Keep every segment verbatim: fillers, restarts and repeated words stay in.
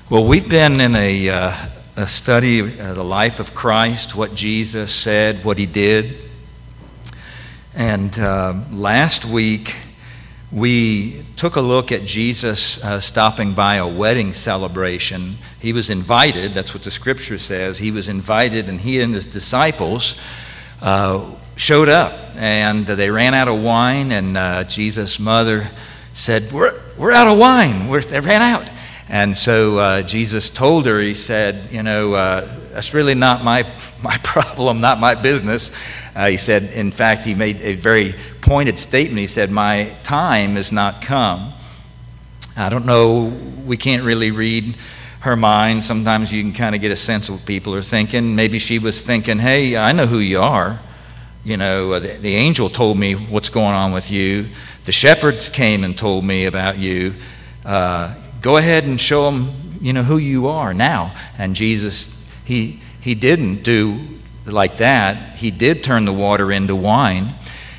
Well, we've been in a, uh, a study of the life of Christ, what Jesus said, what he did. And uh, last week, we took a look at Jesus uh, stopping by a wedding celebration. He was invited, that's what the scripture says. He was invited, and he and his disciples uh, showed up. And they ran out of wine, and uh, Jesus' mother said, we're, we're out of wine. We're, they ran out. And so uh, Jesus told her, he said, you know, uh, that's really not my my problem, not my business. Uh, he said, in fact, he made a very pointed statement. He said, my time has not come. I don't know, we can't really read her mind. Sometimes you can kind of get a sense of what people are thinking. Maybe she was thinking, hey, I know who you are. You know, the, the angel told me what's going on with you. The shepherds came and told me about you. Uh, Go ahead and show them, you know, who you are now. And Jesus, he he didn't do like that. He did turn the water into wine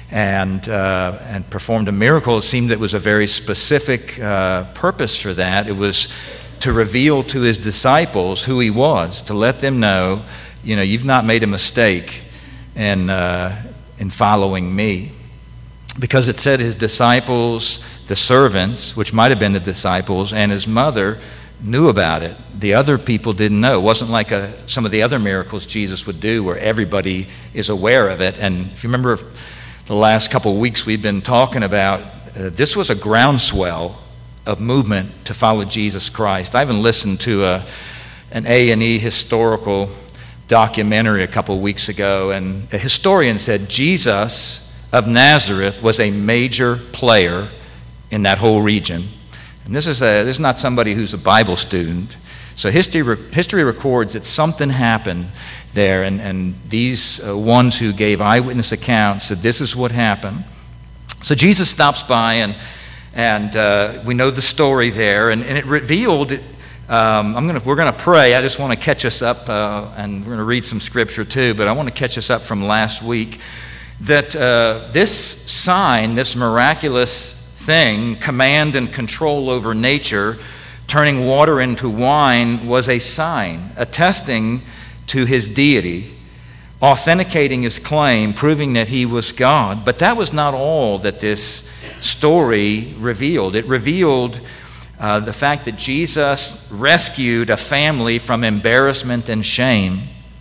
and uh, and performed a miracle. It seemed it was a very specific uh, purpose for that. It was to reveal to his disciples who he was, to let them know, you know, you've not made a mistake in uh, in following me. Because it said his disciples, the servants, which might have been the disciples, and his mother knew about it. The other people didn't know. It wasn't like a, some of the other miracles Jesus would do where everybody is aware of it. And if you remember the last couple of weeks we've been talking about, uh, this was a groundswell of movement to follow Jesus Christ. I even listened to a, an A and E historical documentary a couple of weeks ago, and a historian said Jesus of Nazareth was a major player in that whole region. And this is a, this is not somebody who's a Bible student. So history history records that something happened there, and, and these uh, ones who gave eyewitness accounts said this is what happened. So Jesus stops by, and and uh, we know the story there, and, and it revealed. Um, I'm gonna we're gonna pray. I just want to catch us up, uh, and we're gonna read some scripture too. But I want to catch us up from last week. That uh, this sign, this miraculous thing, command and control over nature, turning water into wine, was a sign, attesting to his deity, authenticating his claim, proving that he was God. But that was not all that this story revealed. It revealed uh, the fact that Jesus rescued a family from embarrassment and shame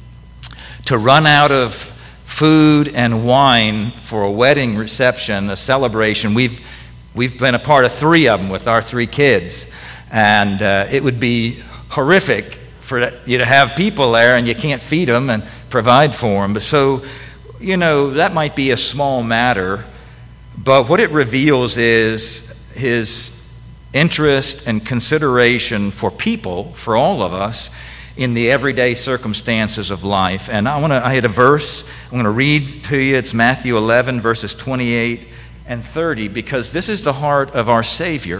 to run out of food and wine for a wedding reception, a celebration. We've we've been a part of three of them with our three kids, and uh, it would be horrific for you to have people there and you can't feed them and provide for them. But so, you know, that might be a small matter, but what it reveals is his interest and consideration for people, for all of us, in the everyday circumstances of life. And I want to I had a verse I'm going to read to you. It's Matthew eleven, verses twenty-eight and thirty, because this is the heart of our Savior.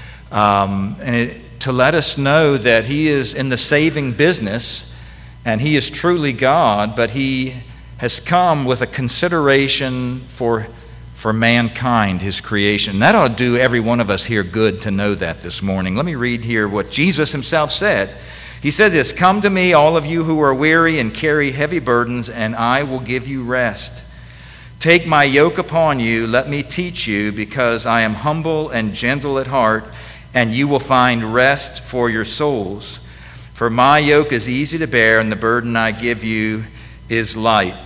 Um, and it, to let us know that he is in the saving business, and he is truly God, but he has come with a consideration for, for mankind, his creation. That ought to do every one of us here good to know that this morning. Let me read here what Jesus himself said. He said this, "Come to me, all of you who are weary and carry heavy burdens, and I will give you rest. Take my yoke upon you, let me teach you, because I am humble and gentle at heart, and you will find rest for your souls. For my yoke is easy to bear, and the burden I give you is light."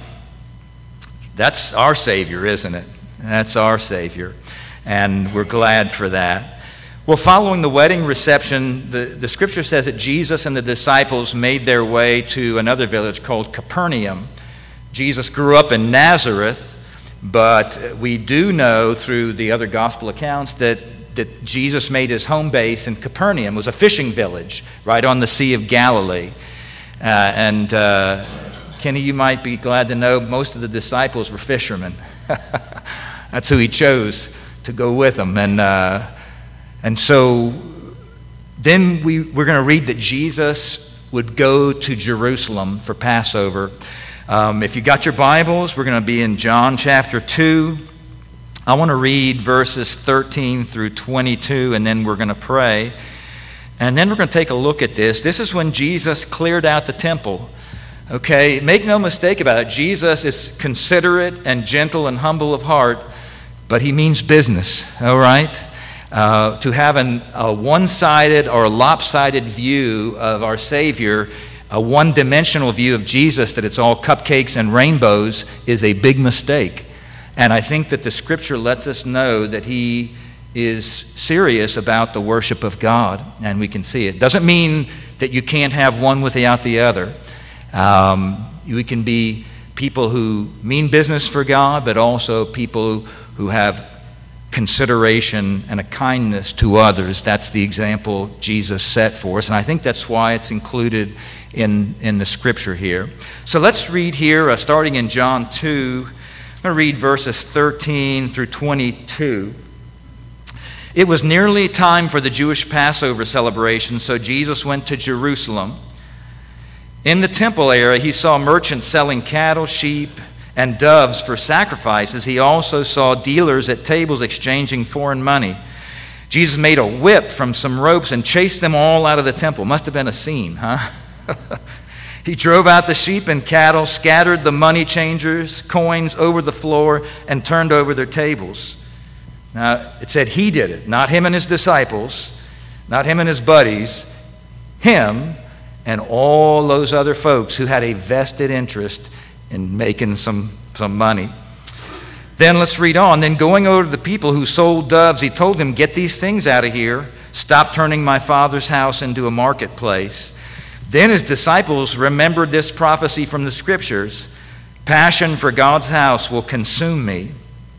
That's our Savior, isn't it? That's our Savior, and we're glad for that. Well, following the wedding reception, the, the scripture says that Jesus and the disciples made their way to another village called Capernaum. Jesus grew up in Nazareth, but we do know through the other gospel accounts that, that Jesus made his home base in Capernaum. It was a fishing village right on the Sea of Galilee. Uh, and uh, Kenny, you might be glad to know most of the disciples were fishermen. That's who he chose to go with him. And uh, And so then we, we're going to read that Jesus would go to Jerusalem for Passover. Um, if you got your Bibles, we're going to be in John chapter two. I want to read verses thirteen through twenty-two, and then we're going to pray. And then we're going to take a look at this. This is when Jesus cleared out the temple. Okay, make no mistake about it. Jesus is considerate and gentle and humble of heart, but he means business, all right? Uh, to have an, a one-sided or a lopsided view of our Savior, a one-dimensional view of Jesus, that it's all cupcakes and rainbows, is a big mistake. And I think that the Scripture lets us know that he is serious about the worship of God, and we can see it. Doesn't mean that you can't have one without the other. Um, we can be people who mean business for God, but also people who have consideration and a kindness to others. That's the example Jesus set for us, and I think that's why it's included in, in the Scripture here. So let's read here, uh, starting in John two. I'm going to read verses thirteen through twenty-two. It was nearly time for the Jewish Passover celebration, so Jesus went to Jerusalem. In the temple area, he saw merchants selling cattle, sheep, and doves for sacrifices. He also saw dealers at tables exchanging foreign money. Jesus made a whip from some ropes and chased them all out of the temple. Must have been a scene, huh? He drove out the sheep and cattle, scattered the money changers' coins over the floor, and turned over their tables. Now, it said he did it, not him and his disciples, not him and his buddies, him and all those other folks who had a vested interest in making some, some money. Then let's read on. Then going over to the people who sold doves, he told them, "Get these things out of here. Stop turning my Father's house into a marketplace." Then his disciples remembered this prophecy from the Scriptures: "Passion for God's house will consume me."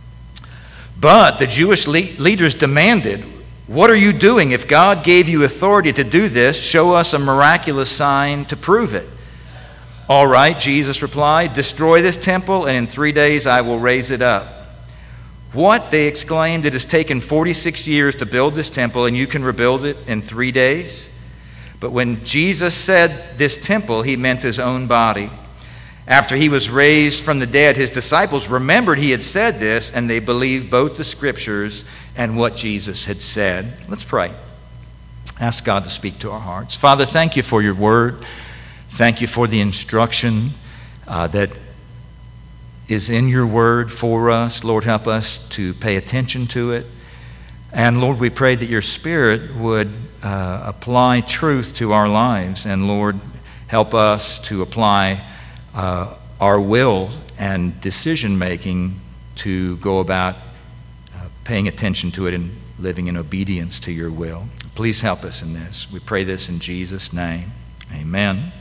But the Jewish le- leaders demanded, "What are you doing? If God gave you authority to do this, show us a miraculous sign to prove it." "All right," Jesus replied, "destroy this temple, and in three days I will raise it up." "What?" they exclaimed. "It has taken forty-six years to build this temple, and you can rebuild it in three days?" But when Jesus said this temple, he meant his own body. After he was raised from the dead, his disciples remembered he had said this, and they believed both the Scriptures and what Jesus had said. Let's pray. Ask God to speak to our hearts. Father, thank you for your word. Thank you for the instruction uh, that is in your word for us. Lord, help us to pay attention to it. And Lord, we pray that your Spirit would uh, apply truth to our lives. And Lord, help us to apply uh, our will and decision-making to go about uh, paying attention to it and living in obedience to your will. Please help us in this. We pray this in Jesus' name. Amen.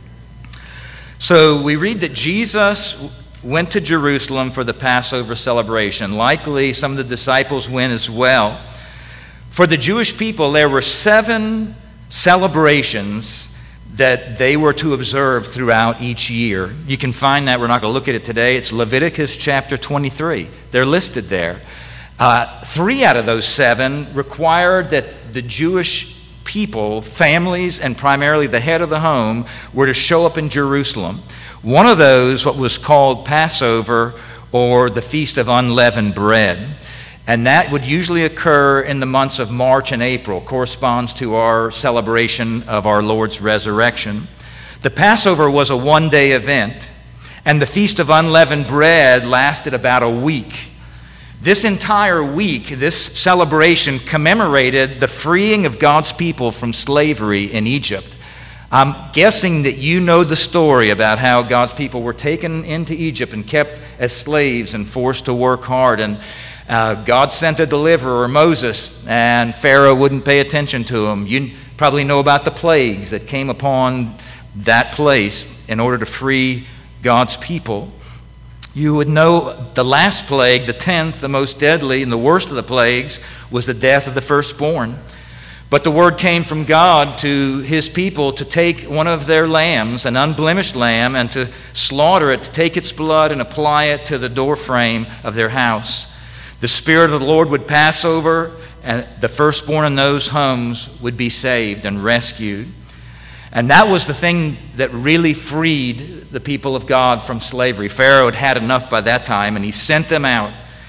So we read that Jesus went to Jerusalem for the Passover celebration. Likely some of the disciples went as well. For the Jewish people, there were seven celebrations that they were to observe throughout each year. You can find that. We're not going to look at it today. It's Leviticus chapter twenty-three. They're listed there. Uh, three out of those seven required that the Jewish people, families, and primarily the head of the home, were to show up in Jerusalem. One of those, what was called Passover, or the Feast of Unleavened Bread. And that would usually occur in the months of March and April, corresponds to our celebration of our Lord's resurrection. The Passover was a one-day event, and the Feast of Unleavened Bread lasted about a week. This entire week, this celebration commemorated the freeing of God's people from slavery in Egypt. I'm guessing that you know the story about how God's people were taken into Egypt and kept as slaves and forced to work hard. And uh, God sent a deliverer, Moses, and Pharaoh wouldn't pay attention to him. You probably know about the plagues that came upon that place in order to free God's people. You would know the last plague, the tenth, the most deadly and the worst of the plagues, was the death of the firstborn. But the word came from God to his people to take one of their lambs, an unblemished lamb, and to slaughter it, to take its blood and apply it to the doorframe of their house. The Spirit of the Lord would pass over, and the firstborn in those homes would be saved and rescued. And that was the thing that really freed the people of God from slavery. Pharaoh had had enough by that time, and he sent them out.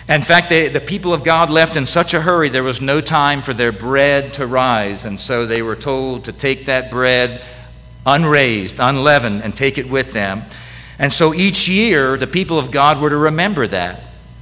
In fact, they, the people of God left in such a hurry, there was no time for their bread to rise. And so they were told to take that bread unraised, unleavened, and take it with them. And so each year, the people of God were to remember that.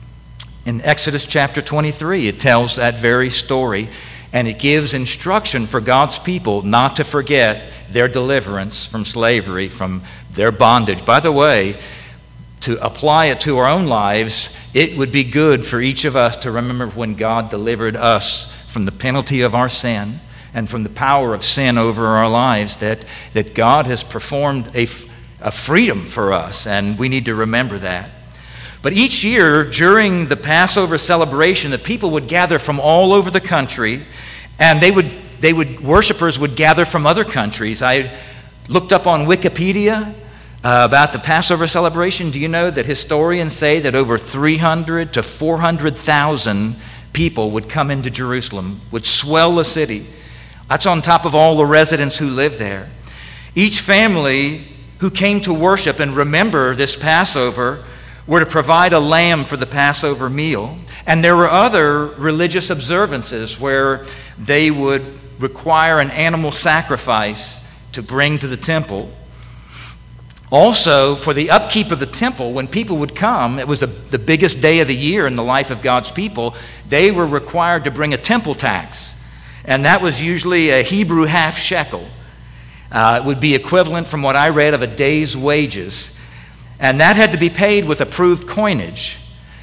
In Exodus chapter twenty-three, it tells that very story, and it gives instruction for God's people not to forget their deliverance from slavery, from their bondage. By the way, to apply it to our own lives, it would be good for each of us to remember when God delivered us from the penalty of our sin and from the power of sin over our lives, that, that God has performed a, a freedom for us, and we need to remember that. But each year during the Passover celebration, the people would gather from all over the country, and they would, they would, worshipers would gather from other countries. I looked up on Wikipedia Uh, about the Passover celebration. Do you know that historians say that over three hundred to four hundred thousand people would come into Jerusalem, would swell the city? That's on top of all the residents who live there. Each family who came to worship and remember this Passover were to provide a lamb for the Passover meal. And there were other religious observances where they would require an animal sacrifice to bring to the temple. Also, for the upkeep of the temple, when people would come, it was a, the biggest day of the year in the life of God's people, they were required to bring a temple tax. And that was usually a Hebrew half shekel. Uh, it would be equivalent, from what I read, of a day's wages. And that had to be paid with approved coinage.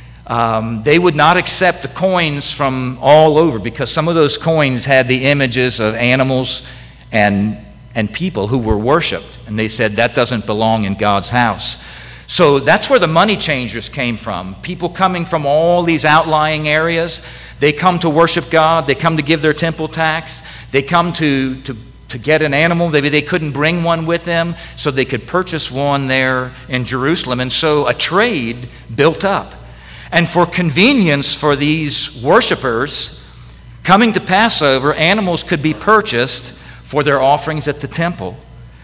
Um, they would not accept the coins from all over, because some of those coins had the images of animals and and people who were worshipped. And they said that doesn't belong in God's house. So that's where the money changers came from. People coming from all these outlying areas. They come to worship God. They come to give their temple tax. They come to, to, to get an animal. Maybe they couldn't bring one with them, so they could purchase one there in Jerusalem. And so a trade built up. And for convenience for these worshipers coming to Passover, animals could be purchased for their offerings at the temple.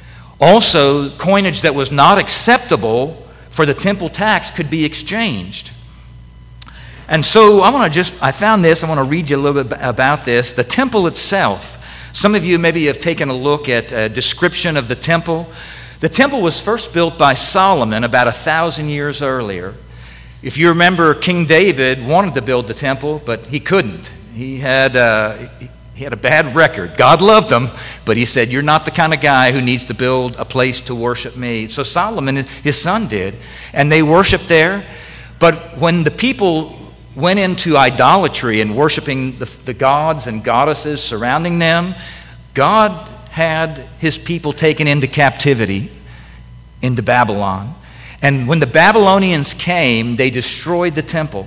Also, coinage that was not acceptable for the temple tax could be exchanged. And so I want to just, I found this, I want to read you a little bit about this. The temple itself, some of you maybe have taken a look at a description of the temple. The temple was first built by Solomon about a thousand years earlier. If you remember, King David wanted to build the temple, but he couldn't. He had uh, He had a bad record. God loved him, but he said, "You're not the kind of guy who needs to build a place to worship me." So Solomon, his son, did, and they worshiped there. But when the people went into idolatry and worshiping the, the gods and goddesses surrounding them, God had his people taken into captivity into Babylon. And when the Babylonians came, they destroyed the temple,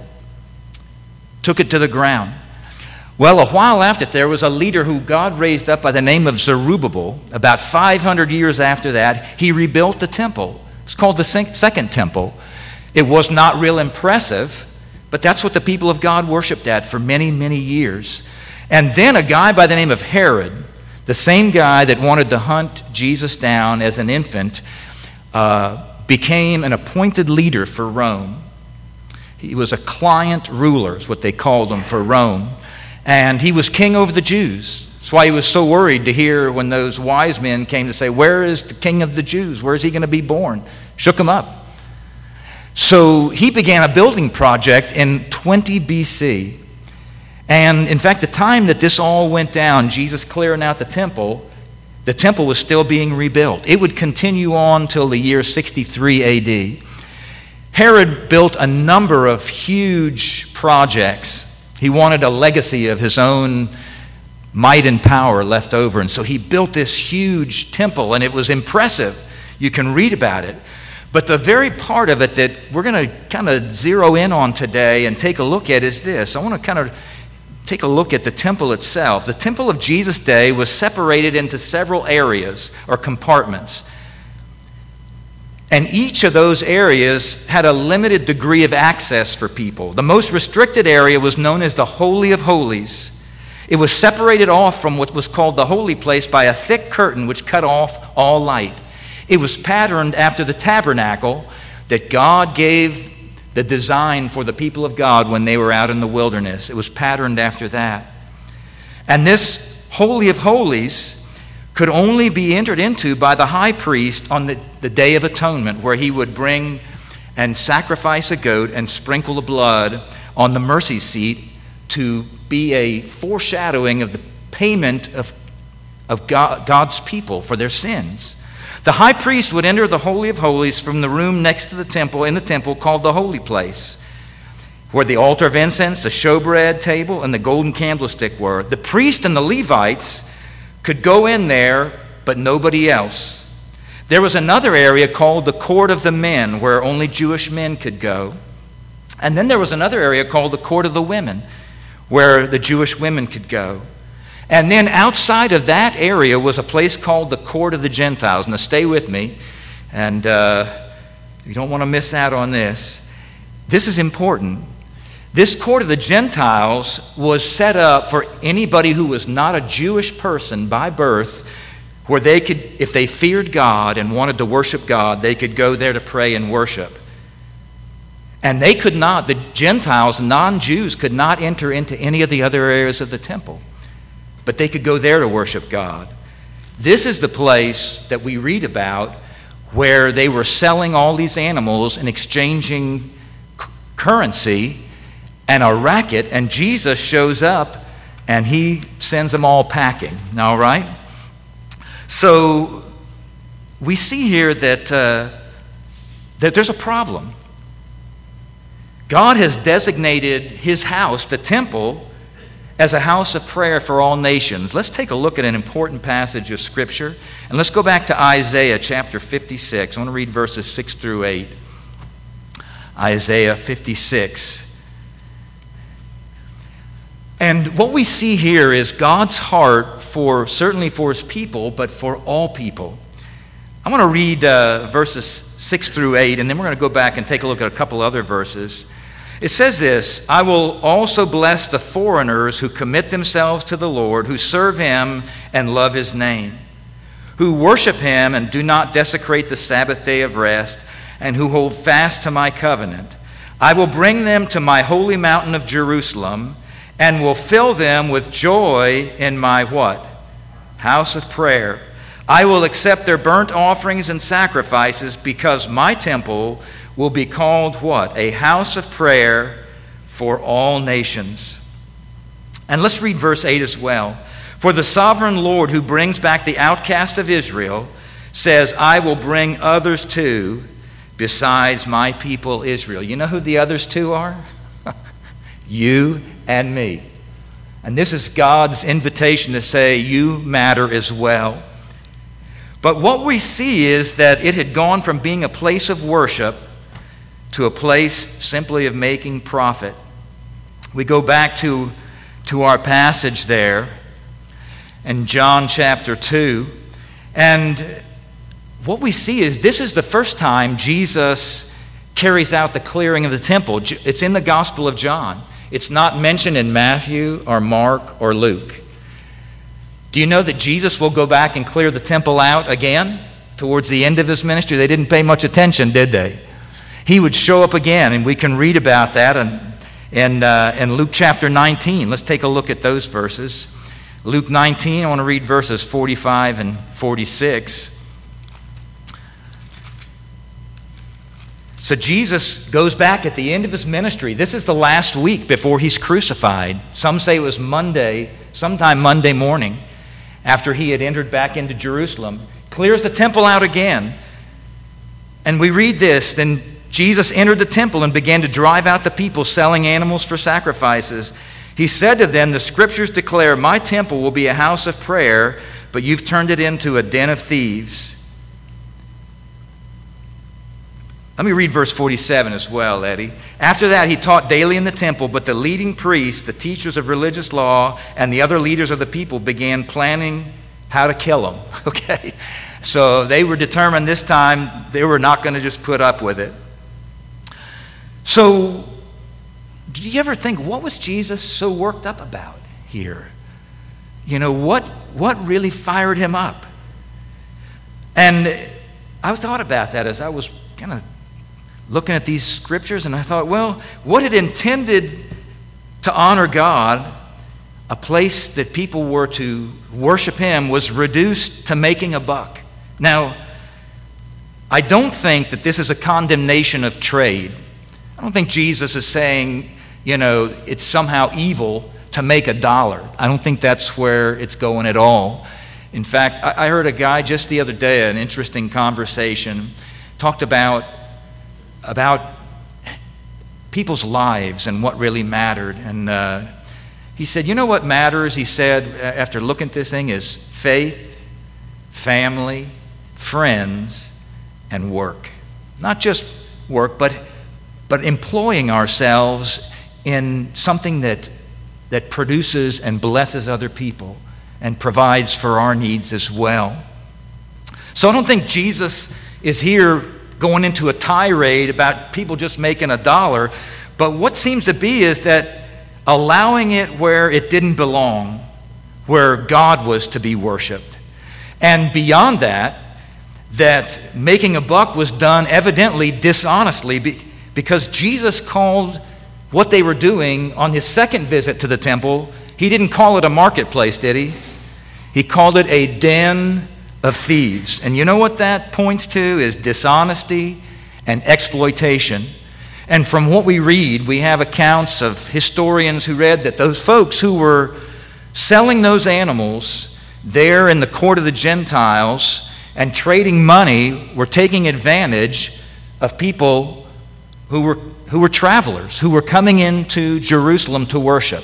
took it to the ground. Well, a while after, there was a leader who God raised up by the name of Zerubbabel. About five hundred years after that, he rebuilt the temple. It's called the Second Temple. It was not real impressive, but that's what the people of God worshipped at for many, many years. And then a guy by the name of Herod, the same guy that wanted to hunt Jesus down as an infant, uh, became an appointed leader for Rome. He was a client ruler, is what they called him, for Rome. And he was king over the Jews. That's why he was so worried to hear when those wise men came to say, "Where is the king of the Jews? Where is he going to be born?" Shook him up. So he began a building project in twenty B C. And in fact, the time that this all went down, Jesus clearing out the temple, the temple was still being rebuilt. It would continue on till the year sixty-three A D. Herod built a number of huge projects. He wanted a legacy of his own might and power left over. And so he built this huge temple, and it was impressive. You can read about it. But the very part of it that we're going to kind of zero in on today and take a look at is this. I want to kind of take a look at the temple itself. The temple of Jesus' day was separated into several areas or compartments. And each of those areas had a limited degree of access for people. The most restricted area was known as the Holy of Holies. It was separated off from what was called the holy place by a thick curtain which cut off all light. It was patterned after the tabernacle that God gave the design for the people of God when they were out in the wilderness. It was patterned after that. And this Holy of Holies could only be entered into by the high priest on the, the Day of Atonement, where he would bring and sacrifice a goat and sprinkle the blood on the mercy seat to be a foreshadowing of the payment of, of God, God's people for their sins. The high priest would enter the Holy of Holies from the room next to the temple, in the temple called the Holy Place, where the altar of incense, the showbread table, and the golden candlestick were. The priest and the Levites could go in there, but nobody else. There was another area called the Court of the Men, where only Jewish men could go. And then there was another area called the Court of the Women, where the Jewish women could go. And then outside of that area was a place called the Court of the Gentiles. Now stay with me, and uh, you don't want to miss out on this. This is important. This Court of the Gentiles was set up for anybody who was not a Jewish person by birth, where they could, if they feared God and wanted to worship God, they could go there to pray and worship. And they could not, the Gentiles, non-Jews, could not enter into any of the other areas of the temple. But they could go there to worship God. This is the place that we read about where they were selling all these animals and exchanging c- currency and a racket, and Jesus shows up and he sends them all packing. All right? So we see here that, uh, that there's a problem. God has designated his house, the temple, as a house of prayer for all nations. Let's take a look at an important passage of Scripture. And let's go back to Isaiah chapter fifty-six. I want to read verses six through eight. Isaiah fifty-six. And what we see here is God's heart for, certainly for his people, but for all people. I want to read uh, verses six through eight, and then we're going to go back and take a look at a couple other verses. It says this: I will also bless the foreigners who commit themselves to the Lord, who serve him and love his name, who worship him and do not desecrate the Sabbath day of rest, and who hold fast to my covenant. I will bring them to my holy mountain of Jerusalem, and will fill them with joy in my what? House of prayer. I will accept their burnt offerings and sacrifices, because my temple will be called what? A house of prayer for all nations. And let's read verse eight as well. For the sovereign Lord, who brings back the outcast of Israel, says, I will bring others too, besides my people Israel. You know who the others two are? You and me. And this is God's invitation to say, you matter as well. But what we see is that it had gone from being a place of worship to a place simply of making profit. We go back to, to our passage there in John chapter two, and what we see is this is the first time Jesus carries out the clearing of the temple. It's in the Gospel of John. It's not mentioned in Matthew or Mark or Luke. Do you know that Jesus will go back and clear the temple out again towards the end of his ministry? They didn't pay much attention, did they? He would show up again, and we can read about that in, in, uh, in Luke chapter nineteen. Let's take a look at those verses. Luke nineteen, I want to read verses forty-five and forty-six. So Jesus goes back at the end of his ministry. This is the last week before he's crucified. Some say it was Monday, sometime Monday morning, after he had entered back into Jerusalem. Clears the temple out again. And we read this: then Jesus entered the temple and began to drive out the people selling animals for sacrifices. He said to them, the scriptures declare, my temple will be a house of prayer, but you've turned it into a den of thieves. Let me read verse forty-seven as well, Eddie. After that, he taught daily in the temple, but the leading priests, the teachers of religious law, and the other leaders of the people began planning how to kill him. Okay? So they were determined this time they were not going to just put up with it. So, do you ever think, what was Jesus so worked up about here? You know, what, what really fired him up? And I thought about that as I was kind of looking at these scriptures, and I thought, well, what it intended to honor God, a place that people were to worship Him, was reduced to making a buck. Now, I don't think that this is a condemnation of trade. I don't think Jesus is saying, you know, it's somehow evil to make a dollar. I don't think that's where it's going at all. In fact, I heard a guy just the other day, an interesting conversation, talked about, about people's lives and what really mattered. And uh, he said, you know what matters, he said, after looking at this thing, is faith, family, friends, and work. Not just work, but, but employing ourselves in something that that produces and blesses other people and provides for our needs as well. So I don't think Jesus is here going into a tirade about people just making a dollar, but what seems to be is that allowing it where it didn't belong, where God was to be worshiped. And beyond that, that making a buck was done evidently dishonestly, because Jesus called what they were doing on his second visit to the temple, he didn't call it a marketplace, did he? He called it a den of thieves. And you know what that points to is dishonesty and exploitation. And from what we read, we have accounts of historians who read that those folks who were selling those animals there in the court of the Gentiles and trading money were taking advantage of people who were who were travelers, who were coming into Jerusalem to worship.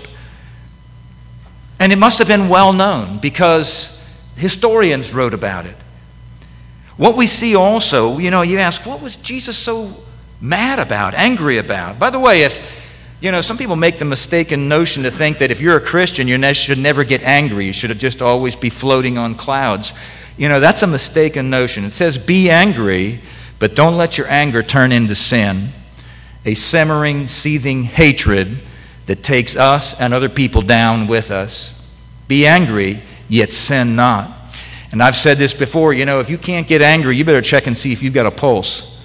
And it must have been well known because historians wrote about it. What we see also, you know, you ask, what was Jesus so mad about, angry about? By the way, if, you know, some people make the mistaken notion to think that if you're a Christian, you ne- should never get angry. You should just always be floating on clouds. You know, that's a mistaken notion. It says, be angry, but don't let your anger turn into sin. A simmering, seething hatred that takes us and other people down with us. Be angry, yet sin not. And I've said this before, you know, if you can't get angry, you better check and see if you've got a pulse.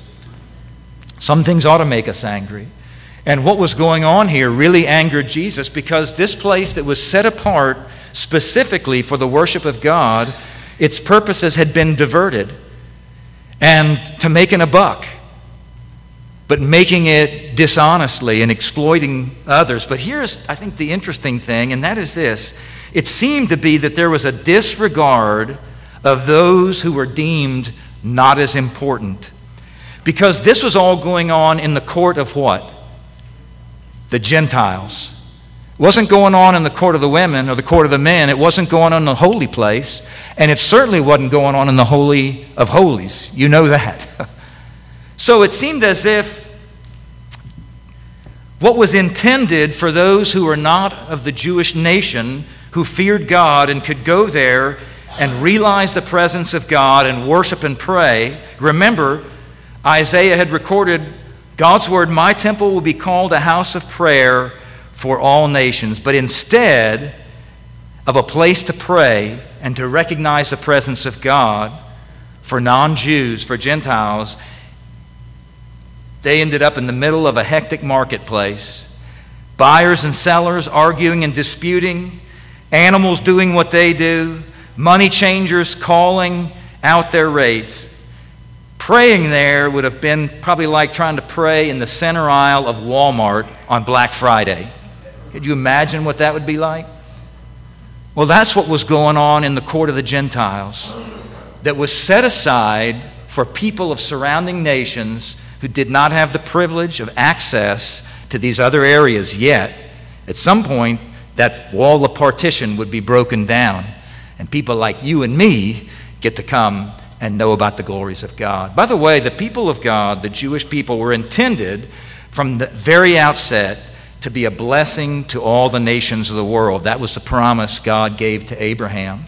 Some things ought to make us angry. And what was going on here really angered Jesus, because this place that was set apart specifically for the worship of God, its purposes had been diverted and to making a buck, but making it dishonestly and exploiting others. But here's, I think, the interesting thing, and that is this. It seemed to be that there was a disregard of those who were deemed not as important. Because this was all going on in the court of what? The Gentiles. It wasn't going on in the court of the women or the court of the men. It wasn't going on in the holy place. And it certainly wasn't going on in the Holy of Holies. You know that. So it seemed as if what was intended for those who were not of the Jewish nation, who feared God and could go there and realize the presence of God and worship and pray. Remember, Isaiah had recorded God's word, my temple will be called a house of prayer for all nations. But instead of a place to pray and to recognize the presence of God for non-Jews, for Gentiles, they ended up in the middle of a hectic marketplace. Buyers and sellers arguing and disputing, animals doing what they do, money changers calling out their rates. Praying there would have been probably like trying to pray in the center aisle of Walmart on Black Friday. Could you imagine what that would be like? Well, that's what was going on in the court of the Gentiles, that was set aside for people of surrounding nations who did not have the privilege of access to these other areas yet. At some point, that wall of partition would be broken down, and people like you and me get to come and know about the glories of God. By the way, the people of God, the Jewish people, were intended from the very outset to be a blessing to all the nations of the world. That was the promise God gave to Abraham.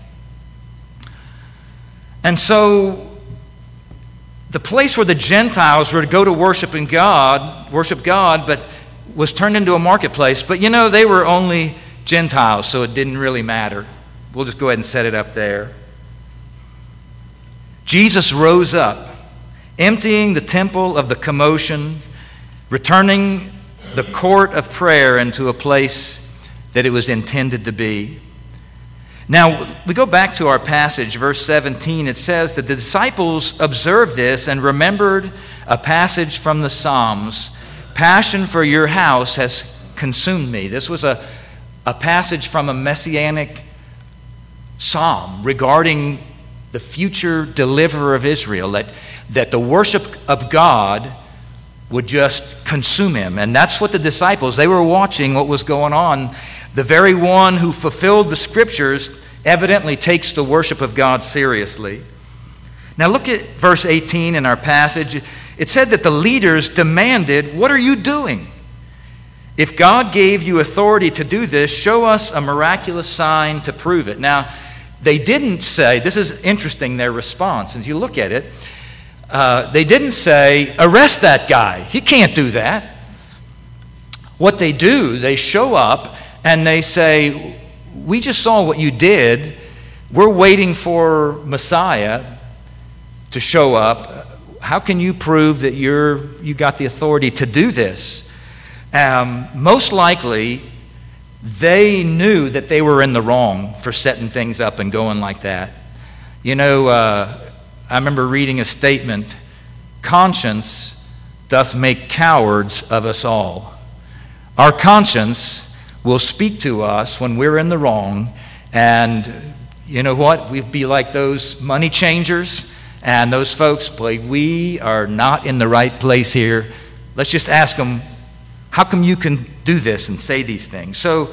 And so the place where the Gentiles were to go to worship in God, worship God, but was turned into a marketplace. But you know, they were only Gentiles, so it didn't really matter. We'll just go ahead and set it up there. Jesus rose up. emptying the temple of the commotion, returning the court of prayer into a place that it was intended to be. Now, we go back to our passage, verse seventeen. It says that the disciples observed this and remembered a passage from the Psalms. Passion for your house has consumed me. This was a, a passage from a messianic psalm regarding the future deliverer of Israel, that, that the worship of God would just consume him. And that's what the disciples, they were watching what was going on. The very one who fulfilled the scriptures evidently takes the worship of God seriously. Now look at verse eighteen in our passage. It said that the leaders demanded, "What are you doing? If God gave you authority to do this, show us a miraculous sign to prove it." Now, they didn't say, this is interesting, their response, as you look at it, uh, they didn't say, "Arrest that guy. He can't do that." What they do, they show up and they say, "We just saw what you did. We're waiting for Messiah to show up. How can you prove that you're you got the authority to do this?" Um, most likely, they knew that they were in the wrong for setting things up and going like that. You know, uh, I remember reading a statement, "Conscience doth make cowards of us all." Our conscience will speak to us when we're in the wrong, and you know what? We'd be like those money changers and those folks, like, we are not in the right place here. Let's just ask them, how come you can do this and say these things? So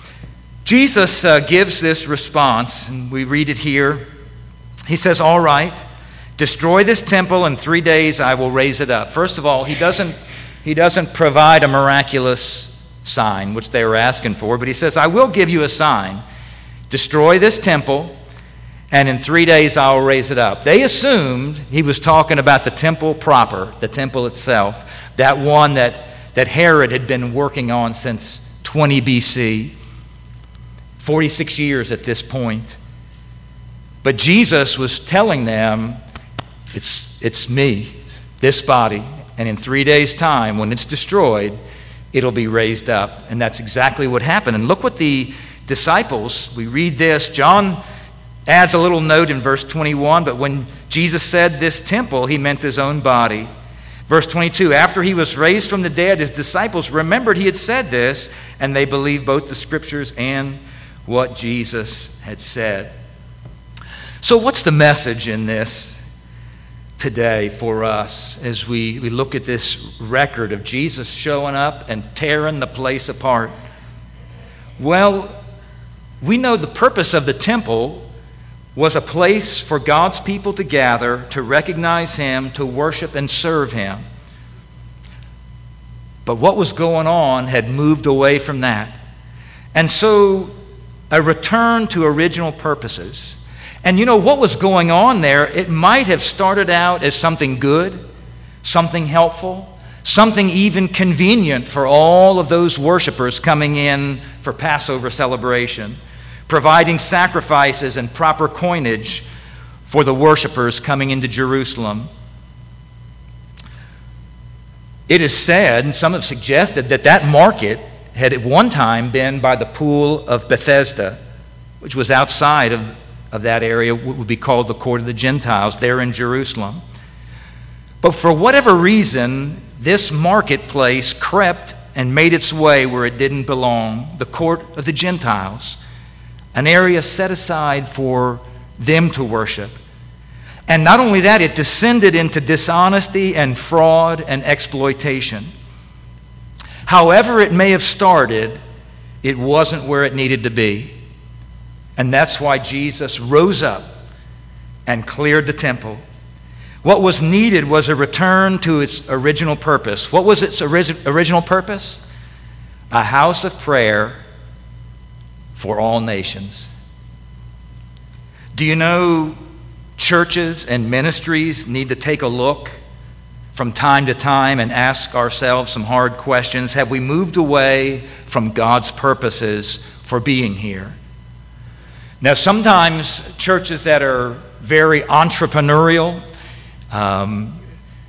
Jesus uh, gives this response, and we read it here. He says, "All right, destroy this temple, in three days I will raise it up." First of all, he doesn't, he doesn't provide a miraculous sign, which they were asking for, but he says, "I will give you a sign. Destroy this temple, and in three days I will raise it up." They assumed he was talking about the temple proper, the temple itself, that one that, that Herod had been working on since twenty B C, forty-six years at this point. But Jesus was telling them, it's, it's me, this body, and in three days' time, when it's destroyed, it'll be raised up. And that's exactly what happened. And look what the disciples, we read this, John adds a little note in verse twenty-one, but when Jesus said this temple, he meant his own body. Verse twenty-two, after he was raised from the dead, his disciples remembered he had said this, and they believed both the scriptures and what Jesus had said. So what's the message in this today for us as we, we look at this record of Jesus showing up and tearing the place apart? Well, we know the purpose of the temple was a place for God's people to gather, to recognize him, to worship and serve him. But what was going on had moved away from that. And so a return to original purposes. And you know what was going on there? It might have started out as something good, something helpful, something even convenient for all of those worshipers coming in for Passover celebration, providing sacrifices and proper coinage for the worshipers coming into Jerusalem. It is said, and some have suggested, that that market had at one time been by the pool of Bethesda, which was outside of, of that area, what would be called the court of the Gentiles, there in Jerusalem. But for whatever reason, this marketplace crept and made its way where it didn't belong, the court of the Gentiles, an area set aside for them to worship. And not only that, it descended into dishonesty and fraud and exploitation. However it may have started, it wasn't where it needed to be. And that's why Jesus rose up and cleared the temple. What was needed was a return to its original purpose. What was its ori- original purpose? A house of prayer for all nations. Do you know churches and ministries need to take a look from time to time and ask ourselves some hard questions? Have we moved away from God's purposes for being here? Now, sometimes churches that are very entrepreneurial, um,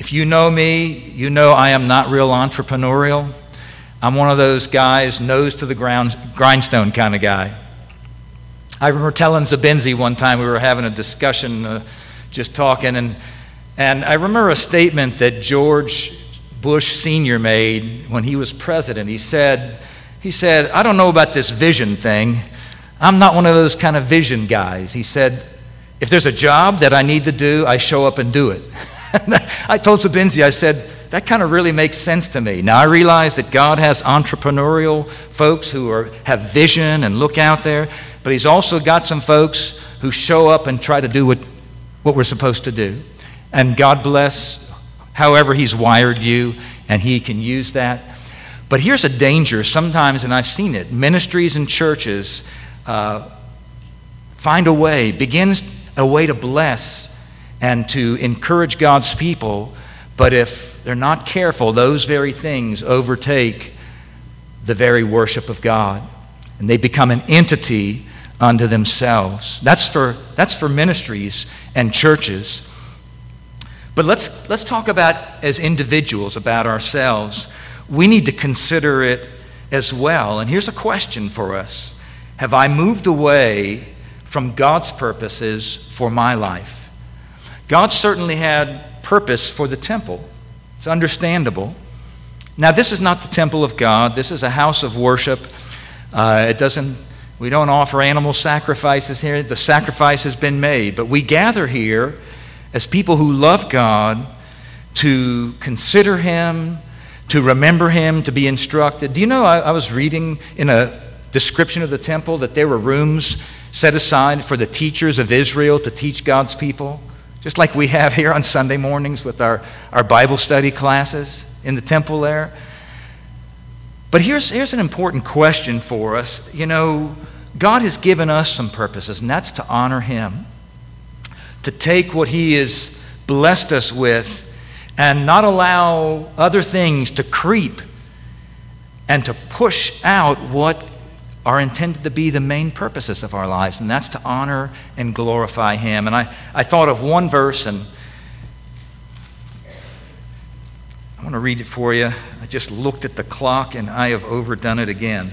If you know me, you know I am not real entrepreneurial. I'm one of those guys, nose to the ground, grindstone kind of guy. I remember telling Zabinzi one time, we were having a discussion, uh, just talking, and and I remember a statement that George Bush Senior made when he was president. He said, he said, I don't know about this vision thing. I'm not one of those kind of vision guys. He said, if there's a job that I need to do, I show up and do it. I told Zabinzi, I said, that kind of really makes sense to me. Now I realize that God has entrepreneurial folks who are have vision and look out there, but he's also got some folks who show up and try to do what, what we're supposed to do. And God bless however he's wired you, and he can use that. But here's a danger sometimes, and I've seen it. Ministries and churches uh, find a way, begins a way to bless and to encourage God's people, but if they're not careful, those very things overtake the very worship of God, and they become an entity unto themselves. That's for that's for ministries and churches. But let's let's talk about as individuals, about ourselves. We need to consider it as well. And here's a question for us. Have I moved away from God's purposes for my life? God certainly had purpose for the temple. It's understandable. Now, this is not the temple of God. This is a house of worship. Uh, it doesn't. We don't offer animal sacrifices here. The sacrifice has been made. But we gather here as people who love God to consider him, to remember him, to be instructed. Do you know, I, I was reading in a description of the temple that there were rooms set aside for the teachers of Israel to teach God's people, just like we have here on Sunday mornings with our, our Bible study classes in the temple there. But here's, here's an important question for us. You know, God has given us some purposes, and that's to honor him, to take what he has blessed us with and not allow other things to creep and to push out what are intended to be the main purposes of our lives, and that's to honor and glorify him. And I, I thought of one verse, and I want to read it for you. I just looked at the clock, and I have overdone it again.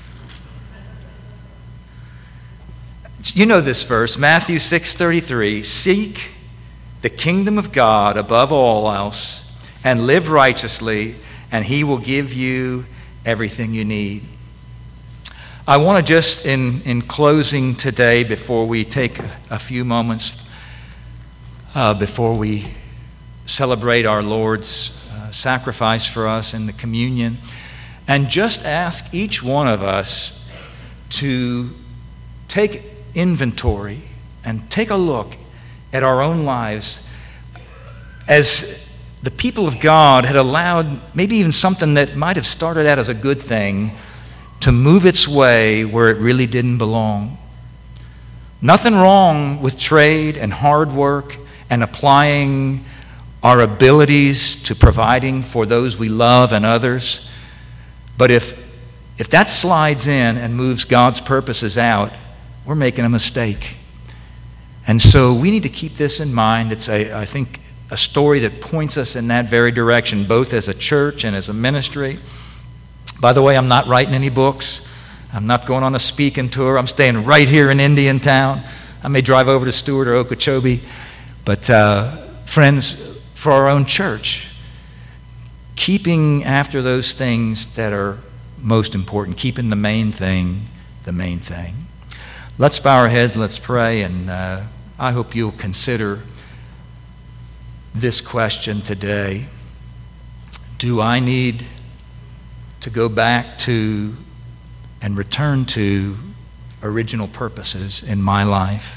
You know this verse, Matthew six thirty-three, seek the kingdom of God above all else and live righteously, and he will give you everything you need. I want to just, in, in closing today, before we take a, a few moments, uh, before we celebrate our Lord's uh, sacrifice for us in the communion, and just ask each one of us to take inventory and take a look at our own lives as the people of God had allowed maybe even something that might have started out as a good thing to move its way where it really didn't belong. Nothing wrong with trade and hard work and applying our abilities to providing for those we love and others. But if if that slides in and moves God's purposes out, we're making a mistake. And so we need to keep this in mind. It's, a, I think, a story that points us in that very direction, both as a church and as a ministry. By the way, I'm not writing any books. I'm not going on a speaking tour. I'm staying right here in Indian Town. I may drive over to Stewart or Okeechobee. But uh, friends, for our own church, keeping after those things that are most important, keeping the main thing the main thing. Let's bow our heads, let's pray, and uh, I hope you'll consider this question today. Do I need to go back to and return to original purposes in my life?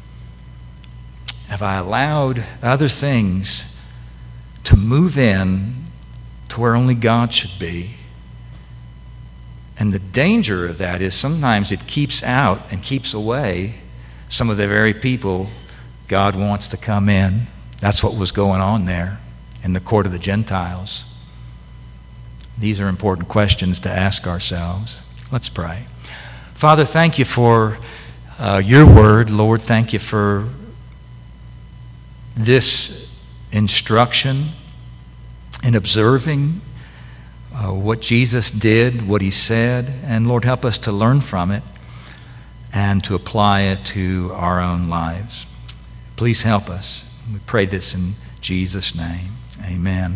Have I allowed other things to move in to where only God should be? And the danger of that is sometimes it keeps out and keeps away some of the very people God wants to come in. That's what was going on there in the court of the Gentiles. These are important questions to ask ourselves. Let's pray. Father, thank you for uh, your word. Lord, thank you for this instruction in observing uh, what Jesus did, what he said, and Lord, help us to learn from it and to apply it to our own lives. Please help us. We pray this in Jesus' name. Amen.